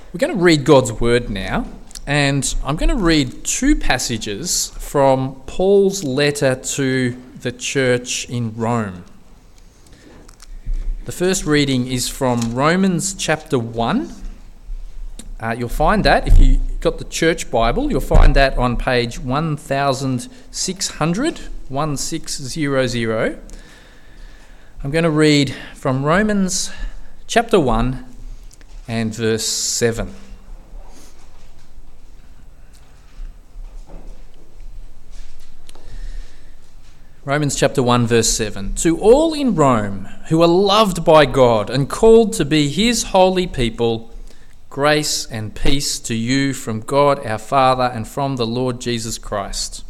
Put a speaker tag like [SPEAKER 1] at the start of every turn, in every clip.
[SPEAKER 1] We're going to read God's Word now, and I'm going to read two passages from Paul's letter to the church in Rome. The first reading is from Romans chapter 1. You'll find that, if you've got the church Bible, you'll find that on page 1600. I'm going to read from Romans chapter 1 and verse 7. Romans chapter 1 verse 7. To all in Rome who are loved by God and called to be his holy people, grace and peace to you from God our Father and from the Lord Jesus Christ.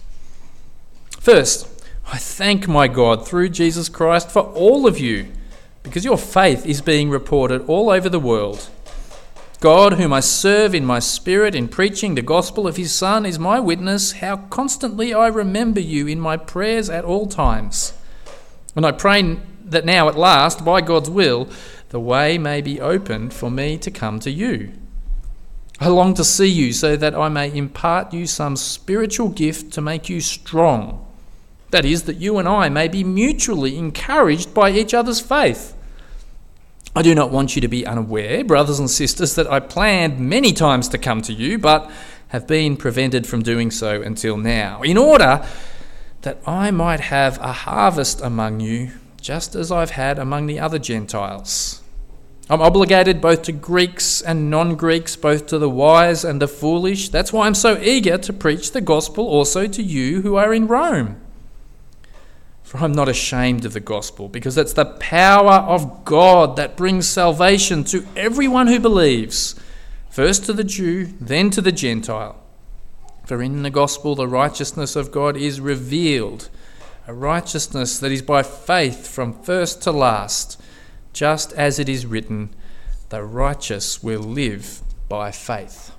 [SPEAKER 1] First, I thank my God through Jesus Christ for all of you, because your faith is being reported all over the world. God, whom I serve in my spirit in preaching the gospel of his Son, is my witness how constantly I remember you in my prayers at all times. And I pray that now at last, by God's will, the way may be opened for me to come to you. I long to see you so that I may impart you some spiritual gift to make you strong. That is, that you and I may be mutually encouraged by each other's faith. I do not want you to be unaware, brothers and sisters, that I planned many times to come to you, but have been prevented from doing so until now, in order that I might have a harvest among you, just as I've had among the other Gentiles. I'm obligated both to Greeks and non-Greeks, both to the wise and the foolish. That's why I'm so eager to preach the gospel also to you who are in Rome. For I'm not ashamed of the gospel, because it's the power of God that brings salvation to everyone who believes, first to the Jew, then to the Gentile. For in the gospel the righteousness of God is revealed, a righteousness that is by faith from first to last, just as it is written, the righteous will live by faith.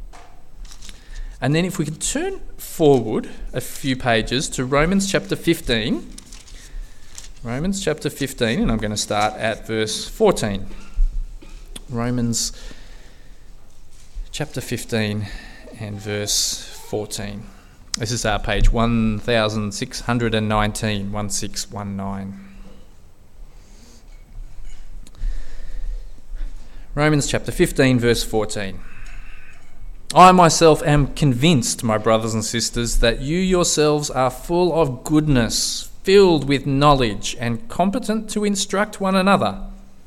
[SPEAKER 1] And then if we could turn forward a few pages to Romans chapter 15. Romans chapter 15, and I'm going to start at verse 14. Romans chapter 15 and verse 14. This is our page 1619, 1619. Romans chapter 15, verse 14. I myself am convinced, my brothers and sisters, that you yourselves are full of goodness, filled with knowledge, and competent to instruct one another.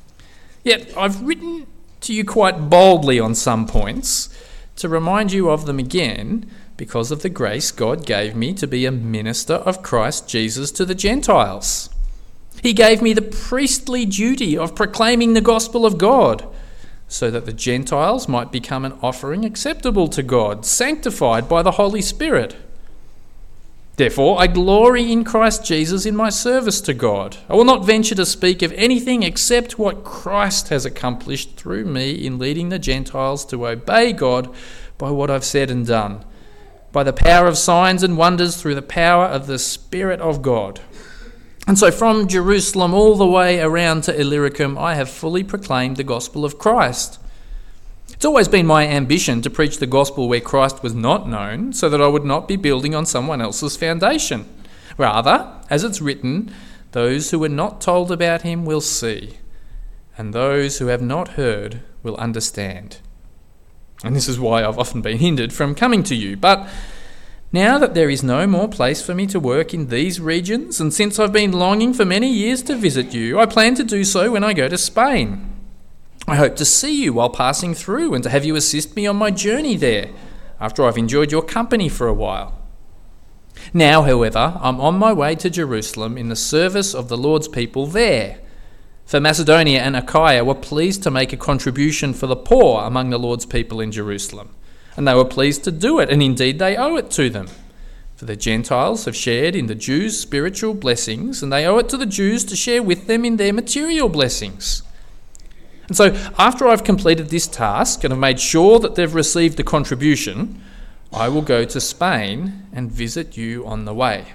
[SPEAKER 1] Yet I've written to you quite boldly on some points to remind you of them again, because of the grace God gave me to be a minister of Christ Jesus to the Gentiles. He gave me the priestly duty of proclaiming the gospel of God, so that the Gentiles might become an offering acceptable to God, sanctified by the Holy Spirit. Therefore, I glory in Christ Jesus in my service to God. I will not venture to speak of anything except what Christ has accomplished through me in leading the Gentiles to obey God by what I've said and done, by the power of signs and wonders through the power of the Spirit of God. And so from Jerusalem all the way around to Illyricum, I have fully proclaimed the gospel of Christ. It's always been my ambition to preach the gospel where Christ was not known, so that I would not be building on someone else's foundation. Rather, as it's written, those who were not told about him will see, and those who have not heard will understand. And this is why I've often been hindered from coming to you. But now that there is no more place for me to work in these regions, and since I've been longing for many years to visit you, I plan to do so when I go to Spain. I hope to see you while passing through and to have you assist me on my journey there, after I've enjoyed your company for a while. Now, however, I'm on my way to Jerusalem in the service of the Lord's people there. For Macedonia and Achaia were pleased to make a contribution for the poor among the Lord's people in Jerusalem, and they were pleased to do it, and indeed they owe it to them. For the Gentiles have shared in the Jews' spiritual blessings, and they owe it to the Jews to share with them in their material blessings. And so after I've completed this task and have made sure that they've received the contribution, I will go to Spain and visit you on the way.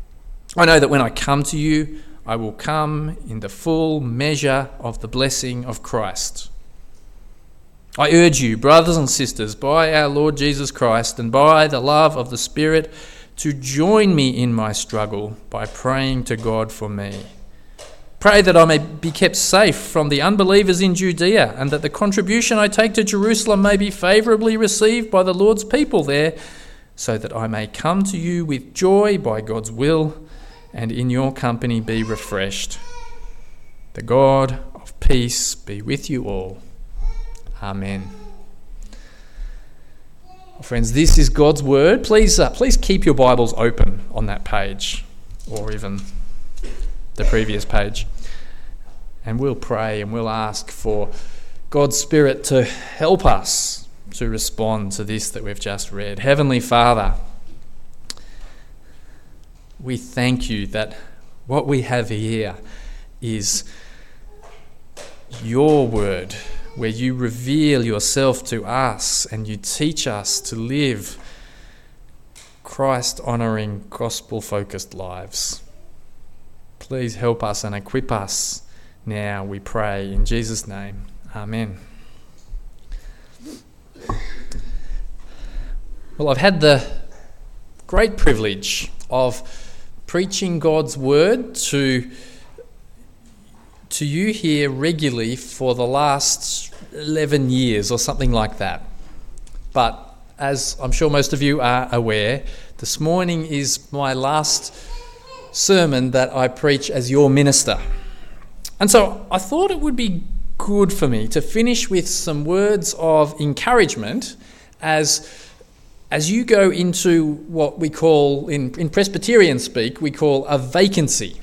[SPEAKER 1] I know that when I come to you, I will come in the full measure of the blessing of Christ. I urge you, brothers and sisters, by our Lord Jesus Christ and by the love of the Spirit, to join me in my struggle by praying to God for me. Pray that I may be kept safe from the unbelievers in Judea, and that the contribution I take to Jerusalem may be favourably received by the Lord's people there, so that I may come to you with joy by God's will, and in your company be refreshed. The God of peace be with you all. Amen. Friends, this is God's word. Please keep your Bibles open on that page, or even the previous page. And we'll pray and we'll ask for God's Spirit to help us to respond to this that we've just read. Heavenly Father, we thank you that what we have here is your word, where you reveal yourself to us and you teach us to live Christ-honouring, gospel-focused lives. Please help us and equip us now, we pray, in Jesus' name. Amen. Well, I've had the great privilege of preaching God's word to you here regularly for the last 11 years or something like that. But as I'm sure most of you are aware, this morning is my last sermon that I preach as your minister. And so I thought it would be good for me to finish with some words of encouragement as you go into what we call, in Presbyterian speak, we call a vacancy.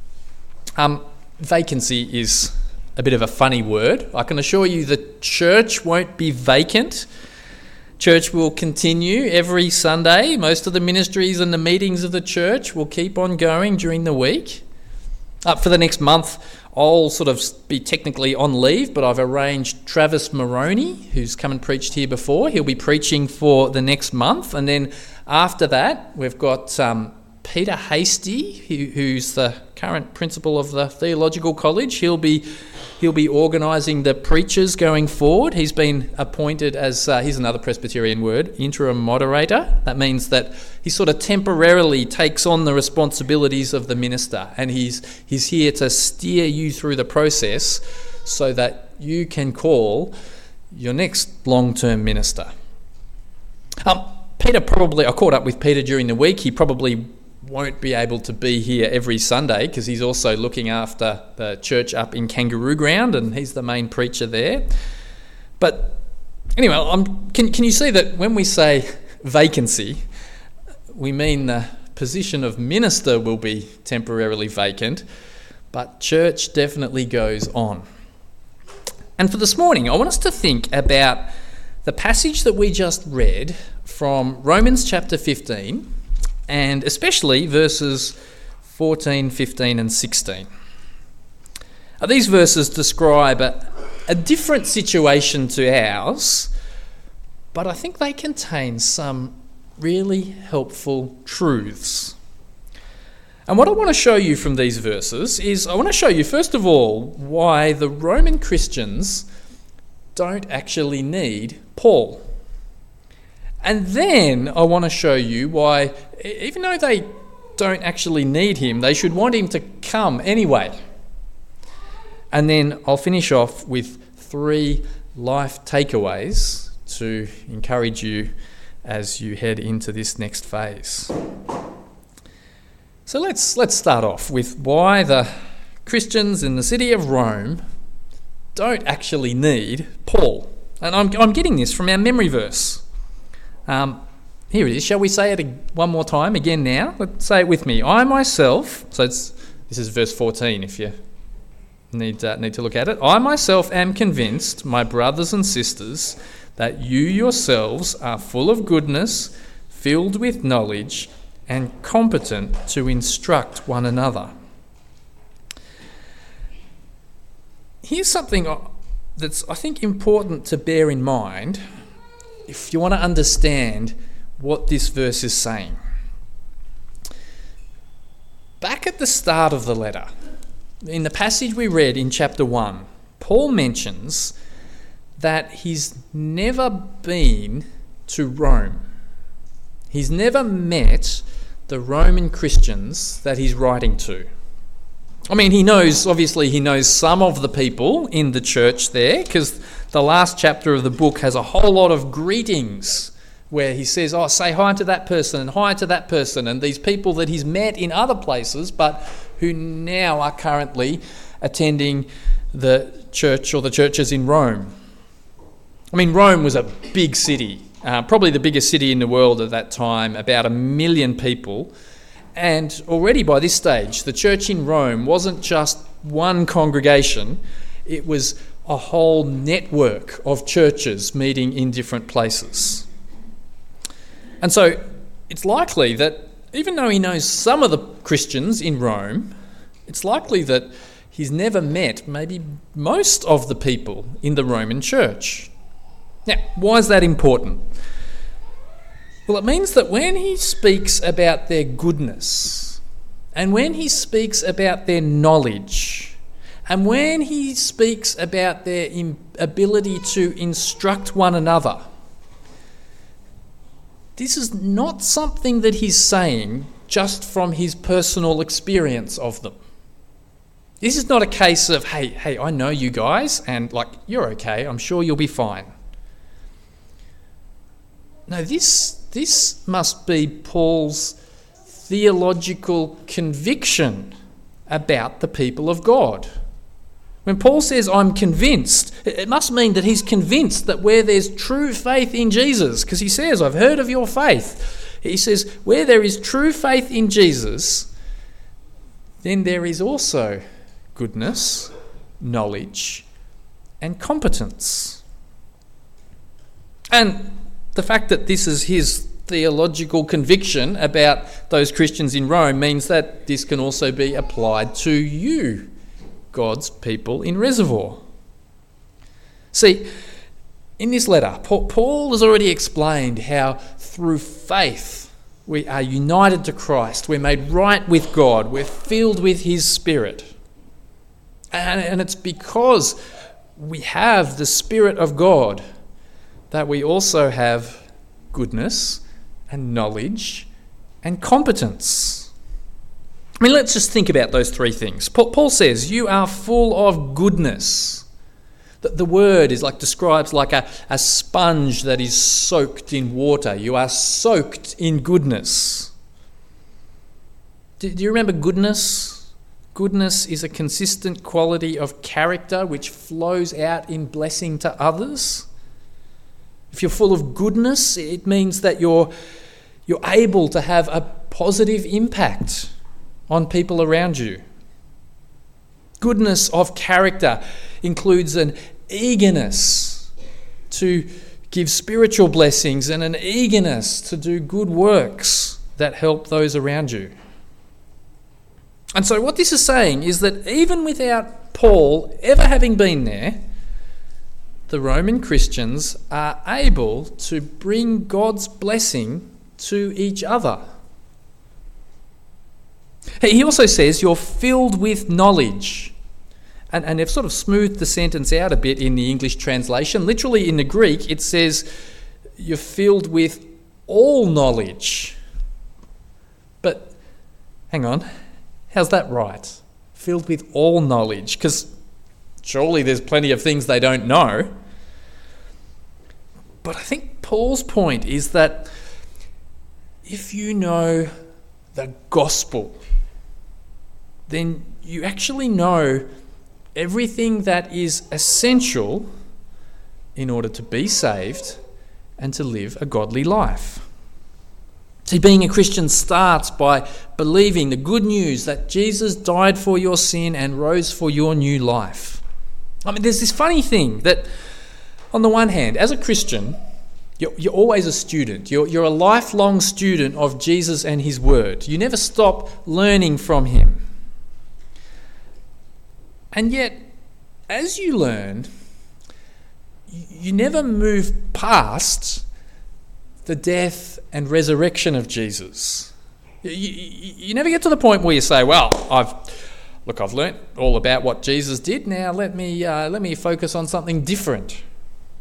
[SPEAKER 1] Vacancy is a bit of a funny word. I can assure you the church won't be vacant. Church will continue every Sunday. Most of the ministries and the meetings of the church will keep on going during the week. For the next month, I'll sort of be technically on leave, but I've arranged Travis Moroney, who's come and preached here before. He'll be preaching for the next month. And then after that, we've got Peter Hasty, who's the current principal of the Theological College. He'll be organising the preachers going forward. He's been appointed as, here's another Presbyterian word, interim moderator. That means that he sort of temporarily takes on the responsibilities of the minister, and he's here to steer you through the process so that you can call your next long-term minister. Peter I caught up with Peter during the week. He probably won't be able to be here every Sunday because he's also looking after the church up in Kangaroo Ground, and he's the main preacher there. But anyway, can you see that when we say vacancy, we mean the position of minister will be temporarily vacant, but church definitely goes on. And for this morning, I want us to think about the passage that we just read from Romans chapter 15, and especially verses 14, 15 and 16. These verses describe a different situation to ours, but I think they contain some really helpful truths. And what I want to show you from these verses is I want to show you, first of all, why the Roman Christians don't actually need Paul. And then I want to show you why, even though they don't actually need him, they should want him to come anyway. And then I'll finish off with 3 life takeaways to encourage you as you head into this next phase. So let's start off with why the Christians in the city of Rome don't actually need Paul. And I'm getting this from our memory verse. Here it is. Shall we say it one more time again now? Let's say it with me. I myself, this is verse 14 if you need to look at it. I myself am convinced, my brothers and sisters, that you yourselves are full of goodness, filled with knowledge, and competent to instruct one another. Here's something that's, I think, important to bear in mind if you want to understand what this verse is saying. Back at the start of the letter, in the passage we read in chapter 1, Paul mentions that he's never been to Rome. He's never met the Roman Christians that he's writing to. I mean, he knows some of the people in the church there, because the last chapter of the book has a whole lot of greetings where he says, oh, say hi to that person and hi to that person, and these people that he's met in other places but who now are currently attending the church or the churches in Rome. I mean, Rome was a big city, probably the biggest city in the world at that time, about 1 million people. And already by this stage, the church in Rome wasn't just one congregation, it was a whole network of churches meeting in different places. And so it's likely that even though he knows some of the Christians in Rome, it's likely that he's never met maybe most of the people in the Roman church. Now, why is that important? Well, it means that when he speaks about their goodness, and when he speaks about their knowledge, and when he speaks about their ability to instruct one another, this is not something that he's saying just from his personal experience of them. This is not a case of, hey, I know you guys, and you're okay, I'm sure you'll be fine. No, this must be Paul's theological conviction about the people of God. When Paul says, I'm convinced, it must mean that he's convinced that where there's true faith in Jesus, because he says, I've heard of your faith. He says, where there is true faith in Jesus, then there is also goodness, knowledge, and competence. And the fact that this is his theological conviction about those Christians in Rome means that this can also be applied to you, God's people in Reservoir. See, in this letter, Paul has already explained how through faith we are united to Christ, we're made right with God, we're filled with his Spirit. And it's because we have the Spirit of God that we also have goodness and knowledge and competence. I mean, let's just think about those three things. Paul says, you are full of goodness. The word is describes like a sponge that is soaked in water. You are soaked in goodness. Do you remember goodness? Goodness is a consistent quality of character which flows out in blessing to others. If you're full of goodness, it means that you're able to have a positive impact on people around you. Goodness of character includes an eagerness to give spiritual blessings and an eagerness to do good works that help those around you. And so what this is saying is that even without Paul ever having been there, the Roman Christians are able to bring God's blessing to each other. He also says you're filled with knowledge. And they've sort of smoothed the sentence out a bit in the English translation. Literally in the Greek, it says you're filled with all knowledge. But hang on, how's that right? Filled with all knowledge? Because surely there's plenty of things they don't know. But I think Paul's point is that if you know the gospel, then you actually know everything that is essential in order to be saved and to live a godly life. See, being a Christian starts by believing the good news that Jesus died for your sin and rose for your new life. I mean, there's this funny thing that, on the one hand, as a Christian, you're always a student. You're a lifelong student of Jesus and his word. You never stop learning from him. And yet, as you learn, you never move past the death and resurrection of Jesus. You never get to the point where you say, well, I've learnt all about what Jesus did. Now let me focus on something different.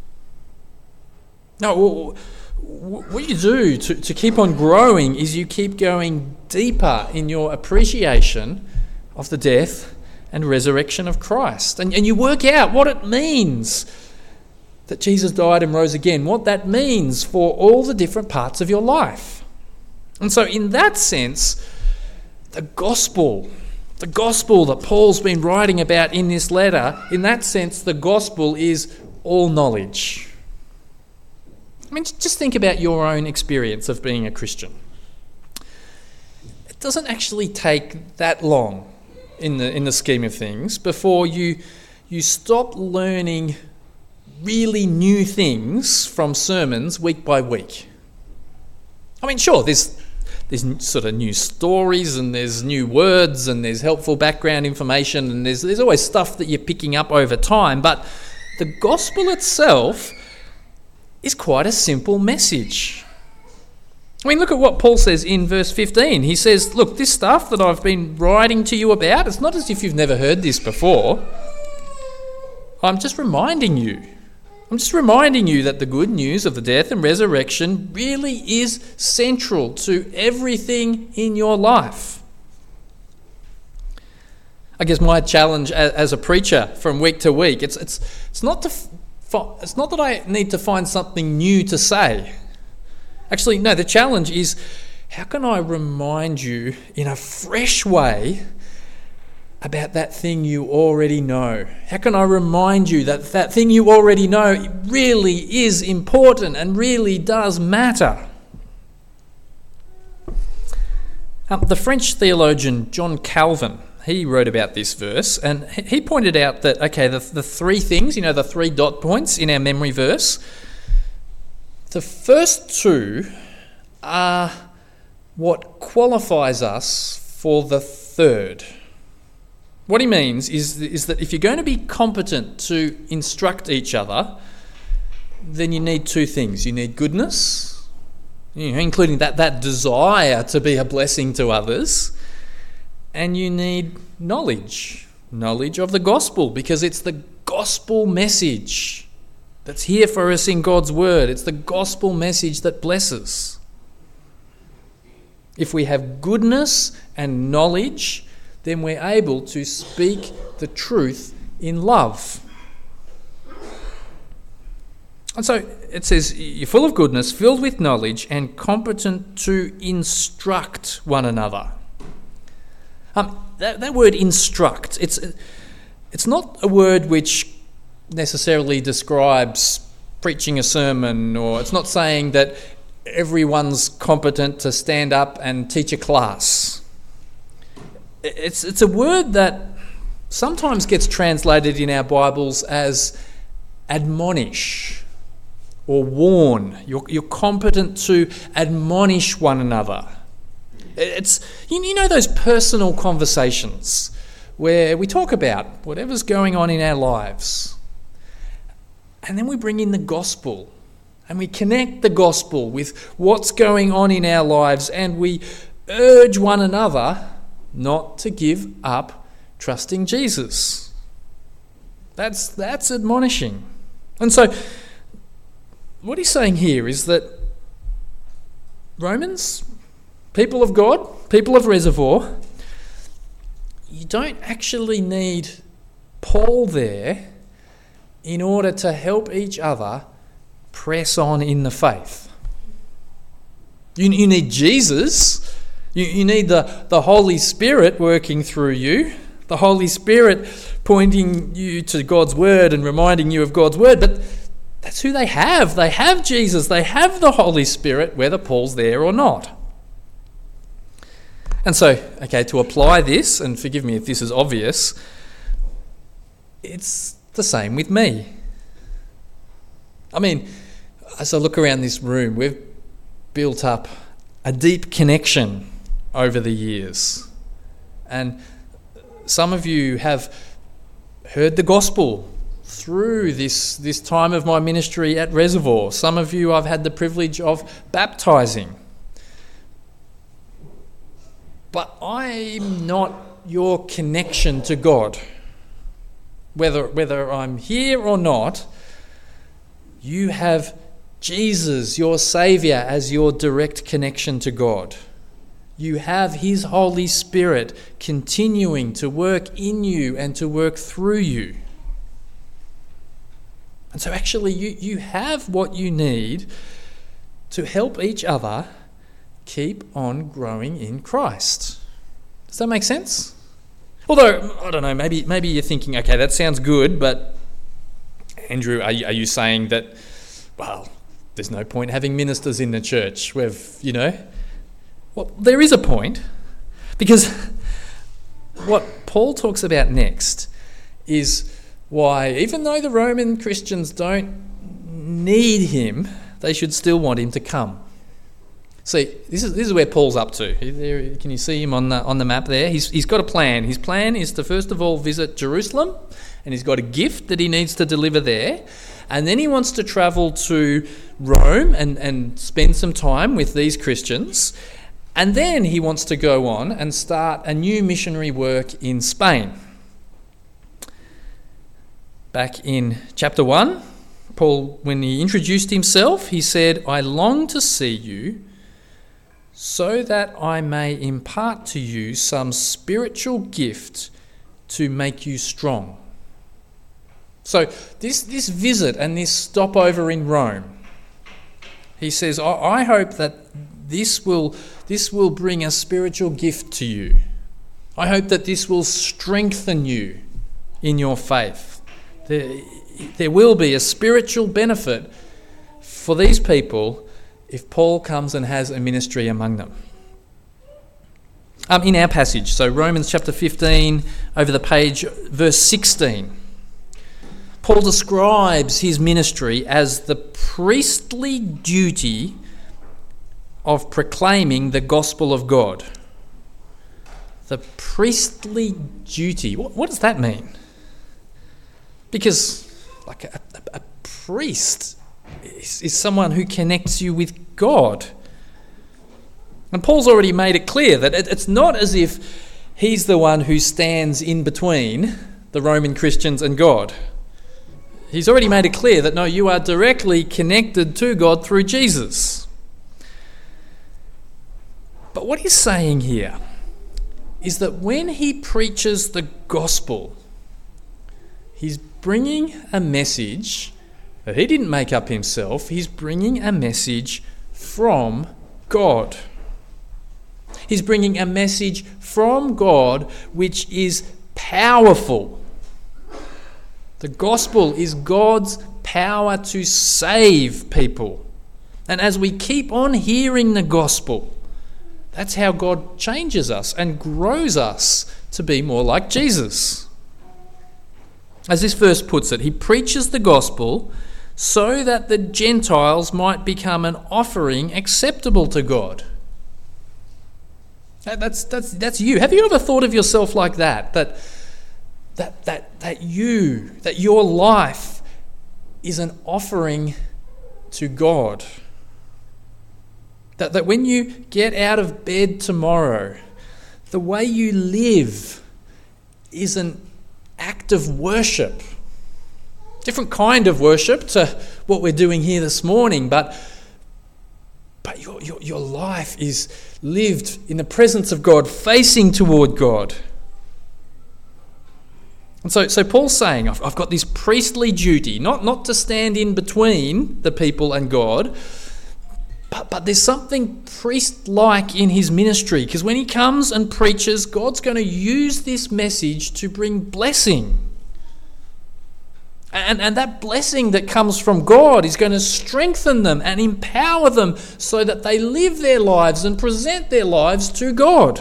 [SPEAKER 1] No, what you do to keep on growing is you keep going deeper in your appreciation of the death and resurrection of Christ. And you work out what it means that Jesus died and rose again, what that means for all the different parts of your life. And so in that sense, the gospel that Paul's been writing about in this letter, in that sense, the gospel is all knowledge. I mean, just think about your own experience of being a Christian. It doesn't actually take that long in the scheme of things before you stop learning really new things from sermons week by week. I mean, sure, there's sort of new stories and there's new words and there's helpful background information and there's always stuff that you're picking up over time, but the gospel itself is quite a simple message. I mean, look at what Paul says in verse 15. He says, look, this stuff that I've been writing to you about, it's not as if you've never heard this before. I'm just reminding you that the good news of the death and resurrection really is central to everything in your life. I guess my challenge as a preacher from week to week, it's not that I need to find something new to say. Actually, no, the challenge is, how can I remind you in a fresh way about that thing you already know? How can I remind you that that thing you already know really is important and really does matter? The French theologian John Calvin, he wrote about this verse, and he pointed out that, okay, the three things, the 3 dot points in our memory verse, the first two are what qualifies us for the third. What he means is that if you're going to be competent to instruct each other, then you need 2 things. You need goodness, including that desire to be a blessing to others, and you need knowledge of the gospel, because it's the gospel message that's here for us in God's word. It's the gospel message that blesses. If we have goodness and knowledge, then we're able to speak the truth in love. And so it says, you're full of goodness, filled with knowledge, and competent to instruct one another. That word instruct, it's not a word which necessarily describes preaching a sermon, or it's not saying that everyone's competent to stand up and teach a class. It's a word that sometimes gets translated in our Bibles as admonish or warn. You're competent to admonish one another. It's those personal conversations where we talk about whatever's going on in our lives, and then we bring in the gospel and we connect the gospel with what's going on in our lives, and we urge one another not to give up trusting Jesus. That's admonishing. And so what he's saying here is that Romans, people of God, people of Reservoir, you don't actually need Paul there in order to help each other press on in the faith. You need Jesus. You need the Holy Spirit working through you, the Holy Spirit pointing you to God's word and reminding you of God's word, but that's who they have. They have Jesus. They have the Holy Spirit, whether Paul's there or not. And so, okay, to apply this, and forgive me if this is obvious, it's the same with me. I mean, as I look around this room, we've built up a deep connection over the years. And some of you have heard the gospel through this time of my ministry at Reservoir. Some of you I've had the privilege of baptising. But I'm not your connection to God. Whether I'm here or not, you have Jesus, your Saviour, as your direct connection to God. You have His Holy Spirit continuing to work in you and to work through you. And so actually you have what you need to help each other keep on growing in Christ. Does that make sense? Although, I don't know, maybe you're thinking, okay, that sounds good, but Andrew, are you saying that, well, there's no point having ministers in the church? Well, there is a point, because what Paul talks about next is why, even though the Roman Christians don't need him, they should still want him to come. See, this is where Paul's up to. Can you see him on the map there? He's got a plan. His plan is to first of all visit Jerusalem, and he's got a gift that he needs to deliver there. And then he wants to travel to Rome and spend some time with these Christians. And then he wants to go on and start a new missionary work in Spain. Back in chapter 1, Paul, when he introduced himself, he said, "I long to see you so that I may impart to you some spiritual gift to make you strong." So this visit and this stopover in Rome, he says, I hope that this will bring a spiritual gift to you. I hope that this will strengthen you in your faith. There will be a spiritual benefit for these people if Paul comes and has a ministry among them. In our passage, so Romans chapter 15, over the page, verse 16, Paul describes his ministry as the priestly duty of proclaiming the gospel of God. The priestly duty. What does that mean? Because like a priest is someone who connects you with God. And Paul's already made it clear that it's not as if he's the one who stands in between the Roman Christians and God. He's already made it clear that no, you are directly connected to God through Jesus. But what he's saying here is that when he preaches the gospel, he's bringing a message that he didn't make up himself. He's bringing a message from God. He's bringing a message from God which is powerful. The gospel is God's power to save people. And as we keep on hearing the gospel, that's how God changes us and grows us to be more like Jesus. As this verse puts it, he preaches the gospel so that the Gentiles might become an offering acceptable to God. That's you. Have you ever thought of yourself like that? That your life is an offering to God. That when you get out of bed tomorrow, the way you live is an act of worship. Different kind of worship to what we're doing here this morning, but your life is lived in the presence of God, facing toward God. And so Paul's saying, I've got this priestly duty, not to stand in between the people and God, but there's something priest-like in his ministry, because when he comes and preaches, God's going to use this message to bring blessing. And that blessing that comes from God is going to strengthen them and empower them so that they live their lives and present their lives to God.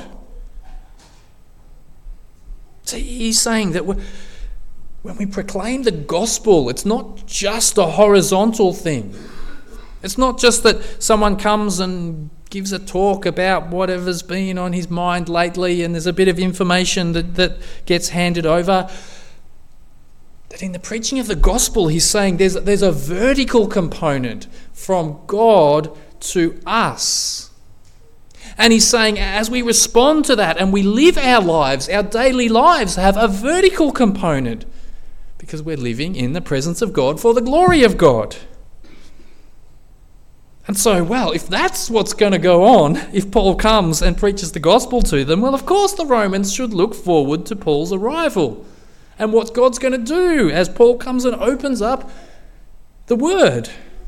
[SPEAKER 1] So he's saying that when we proclaim the gospel, it's not just a horizontal thing. It's not just that someone comes and gives a talk about whatever's been on his mind lately and there's a bit of information that gets handed over. That in the preaching of the gospel, he's saying there's a vertical component from God to us. And he's saying as we respond to that and we live our lives, our daily lives have a vertical component because we're living in the presence of God for the glory of God. And so, well, if that's what's going to go on, if Paul comes and preaches the gospel to them, well, of course the Romans should look forward to Paul's arrival and what God's going to do as Paul comes and opens up the word.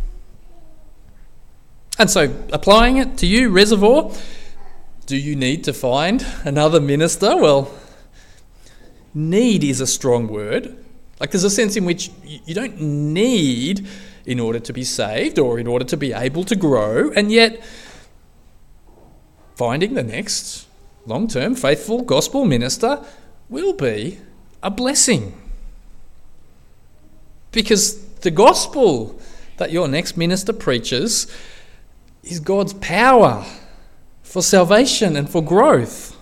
[SPEAKER 1] And so, applying it to you, Reservoir, do you need to find another minister? Well, need is a strong word. Like, there's a sense in which you don't need in order to be saved or in order to be able to grow, and yet finding the next long-term faithful gospel minister will be a blessing. Because the gospel that your next minister preaches is God's power for salvation and for growth.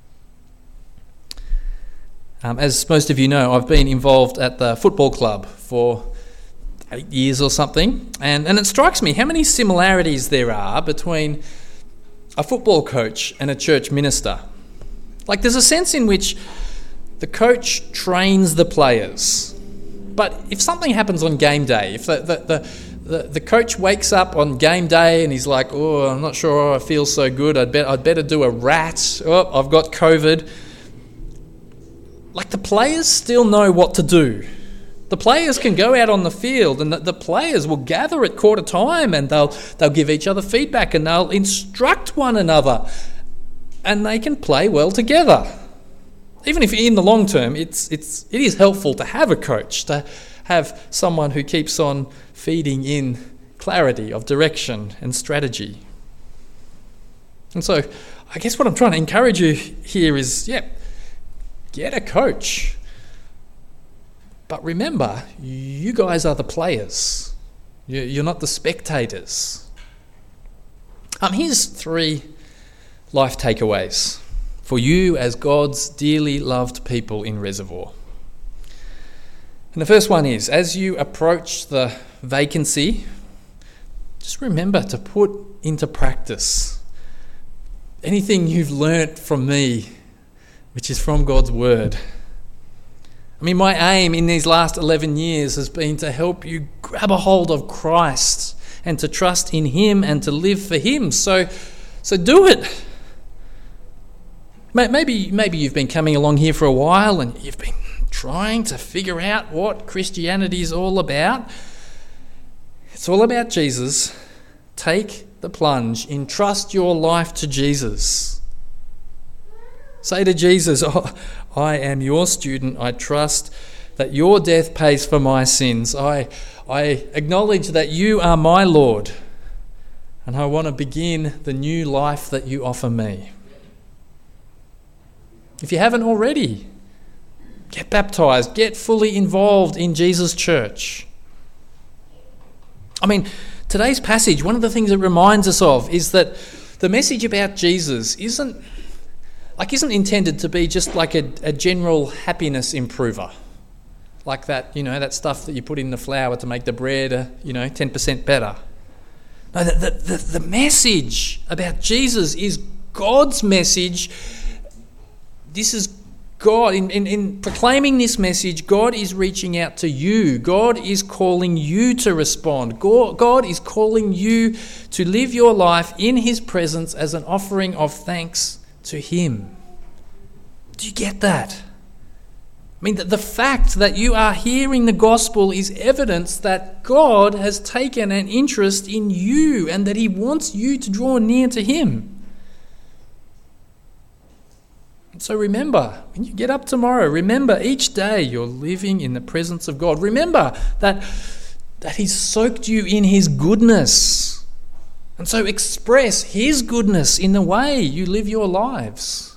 [SPEAKER 1] As most of you know, I've been involved at the football club for 8 years or something, and it strikes me how many similarities there are between a football coach and a church minister. Like, there's a sense in which the coach trains the players, but if something happens on game day, if the coach wakes up on game day and he's like, oh, I'm not sure I feel so good, I'd better do a rat, oh, I've got COVID. Like, the players still know what to do. The players can go out on the field and the players will gather at quarter time and they'll give each other feedback and they'll instruct one another and they can play well together. Even if in the long term it is helpful to have a coach, to have someone who keeps on feeding in clarity of direction and strategy. And so I guess what I'm trying to encourage you here is, get a coach. But remember, you guys are the players. You're not the spectators. Here's 3 life takeaways for you as God's dearly loved people in Reservoir. And the first one is, as you approach the vacancy, just remember to put into practice anything you've learnt from me, which is from God's word. I mean, my aim in these last 11 years has been to help you grab a hold of Christ and to trust in him and to live for him. So do it. Maybe you've been coming along here for a while and you've been trying to figure out what Christianity is all about. It's all about Jesus. Take the plunge. Entrust your life to Jesus. Say to Jesus, oh, I am your student. I trust that your death pays for my sins. I acknowledge that you are my Lord, and I want to begin the new life that you offer me. If you haven't already, get baptized, get fully involved in Jesus' church. I mean, today's passage, one of the things it reminds us of is that the message about Jesus isn't intended to be just like a general happiness improver. Like that, that stuff that you put in the flour to make the bread, 10% better. No, the message about Jesus is God's message. This is God. In proclaiming this message, God is reaching out to you. God is calling you to respond. God is calling you to live your life in his presence as an offering of thanks to him. Do you get that? I mean, the fact that you are hearing the gospel is evidence that God has taken an interest in you and that he wants you to draw near to him. And so remember, when you get up tomorrow, remember each day you're living in the presence of God. Remember that he's soaked you in his goodness. And so express his goodness in the way you live your lives.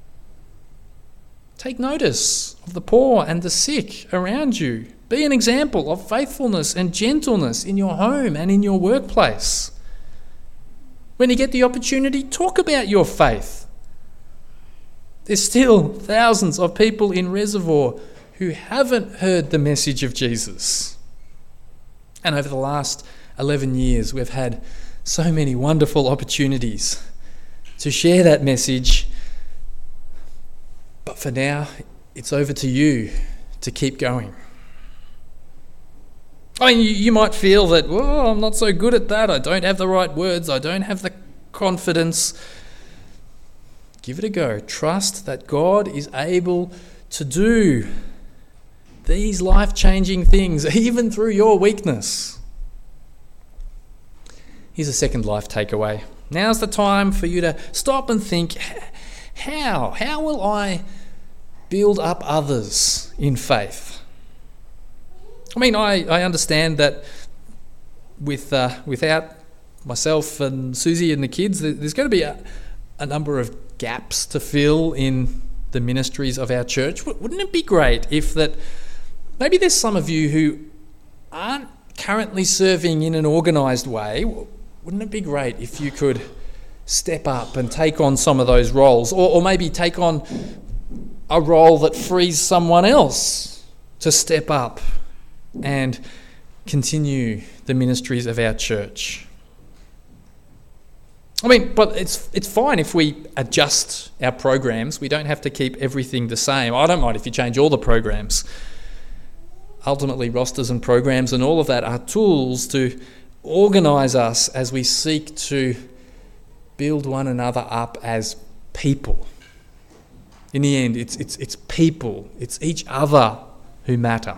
[SPEAKER 1] Take notice of the poor and the sick around you. Be an example of faithfulness and gentleness in your home and in your workplace. When you get the opportunity, talk about your faith. There's still thousands of people in Reservoir who haven't heard the message of Jesus. And over the last 11 years, we've had so many wonderful opportunities to share that message. But for now, it's over to you to keep going. I mean, you might feel that, well, I'm not so good at that. I don't have the right words. I don't have the confidence. Give it a go. Trust that God is able to do these life-changing things, even through your weakness. Here's a second life takeaway. Now's the time for you to stop and think, how will I build up others in faith? I mean, I understand that without myself and Susie and the kids, there's going to be a number of gaps to fill in the ministries of our church. Wouldn't it be great if that maybe there's some of you who aren't currently serving in an organised way? Wouldn't it be great if you could step up and take on some of those roles, or maybe take on a role that frees someone else to step up and continue the ministries of our church? I mean, but it's fine if we adjust our programs. We don't have to keep everything the same. I don't mind if you change all the programs. Ultimately, rosters and programs and all of that are tools to organise us as we seek to build one another up as people. In the end, it's people, it's each other who matter.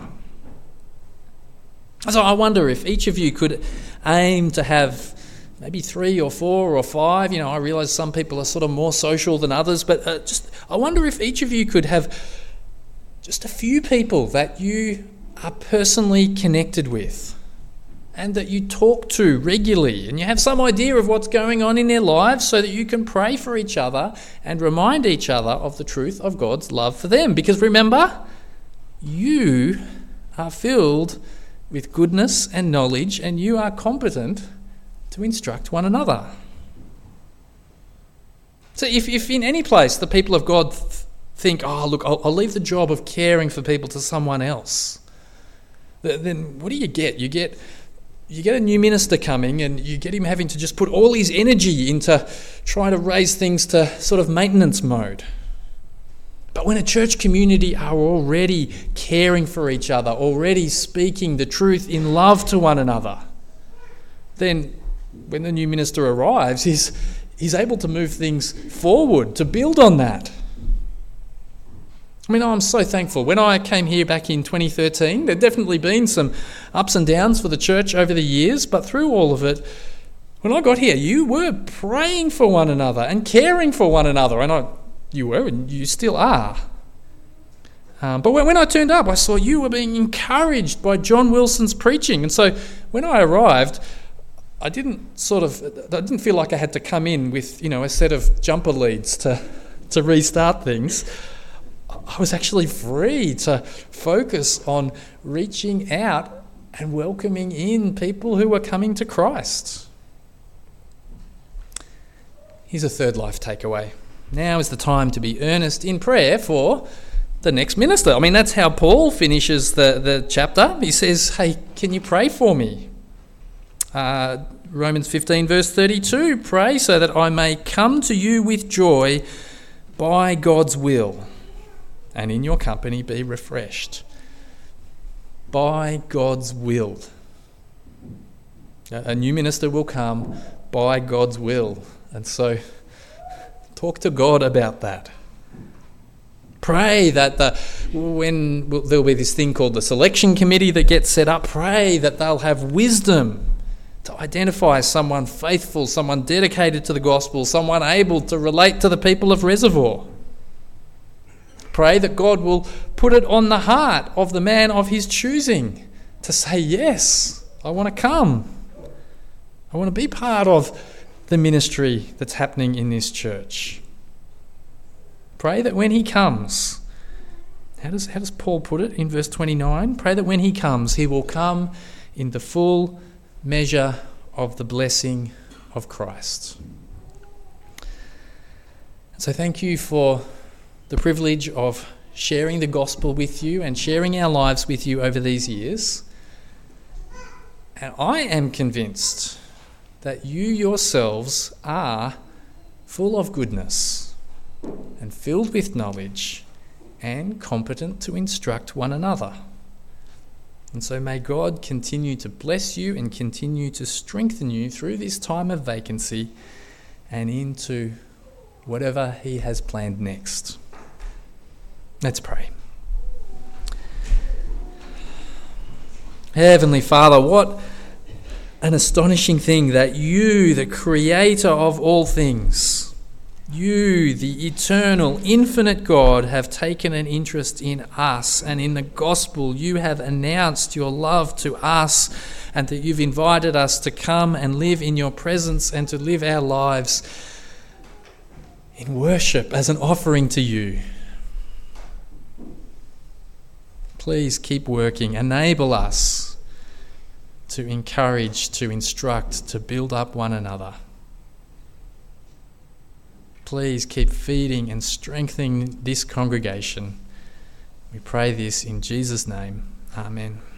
[SPEAKER 1] So I wonder if each of you could aim to have maybe 3 or 4 or 5. I realise some people are sort of more social than others, but I wonder if each of you could have just a few people that you are personally connected with and that you talk to regularly, and you have some idea of what's going on in their lives so that you can pray for each other and remind each other of the truth of God's love for them. Because remember, you are filled with goodness and knowledge, and you are competent to instruct one another. So if in any place the people of God think, oh, look, I'll leave the job of caring for people to someone else, then what do you get? You get a new minister coming, and you get him having to just put all his energy into trying to raise things to sort of maintenance mode. But when a church community are already caring for each other, already speaking the truth in love to one another, then when the new minister arrives, he's able to move things forward, to build on that. I mean, I'm so thankful. When I came here back in 2013, there'd definitely been some ups and downs for the church over the years, but through all of it, when I got here, you were praying for one another and caring for one another, and you were, and you still are. But when I turned up, I saw you were being encouraged by John Wilson's preaching. And so when I arrived, I didn't feel like I had to come in with, a set of jumper leads to restart things. I was actually free to focus on reaching out and welcoming in people who were coming to Christ. Here's a third life takeaway. Now is the time to be earnest in prayer for the next minister. I mean, that's how Paul finishes the chapter. He says, hey, can you pray for me? Romans 15 verse 32, pray so that I may come to you with joy by God's will, and in your company be refreshed. By God's will. A new minister will come by God's will. And so talk to God about that. Pray that when there'll be this thing called the selection committee that gets set up, pray that they'll have wisdom to identify someone faithful, someone dedicated to the gospel, someone able to relate to the people of Reservoir. Pray that God will put it on the heart of the man of his choosing to say, yes, I want to come. I want to be part of the ministry that's happening in this church. Pray that when he comes, how does Paul put it in verse 29? Pray that when he comes, he will come in the full measure of the blessing of Christ. So thank you for the privilege of sharing the gospel with you and sharing our lives with you over these years. And I am convinced that you yourselves are full of goodness and filled with knowledge and competent to instruct one another. And so may God continue to bless you and continue to strengthen you through this time of vacancy and into whatever He has planned next. Let's pray. Heavenly Father, what an astonishing thing that you, the creator of all things, you, the eternal, infinite God, have taken an interest in us, and in the gospel you have announced your love to us, and that you've invited us to come and live in your presence and to live our lives in worship as an offering to you. Please keep working. Enable us to encourage, to instruct, to build up one another. Please keep feeding and strengthening this congregation. We pray this in Jesus' name. Amen.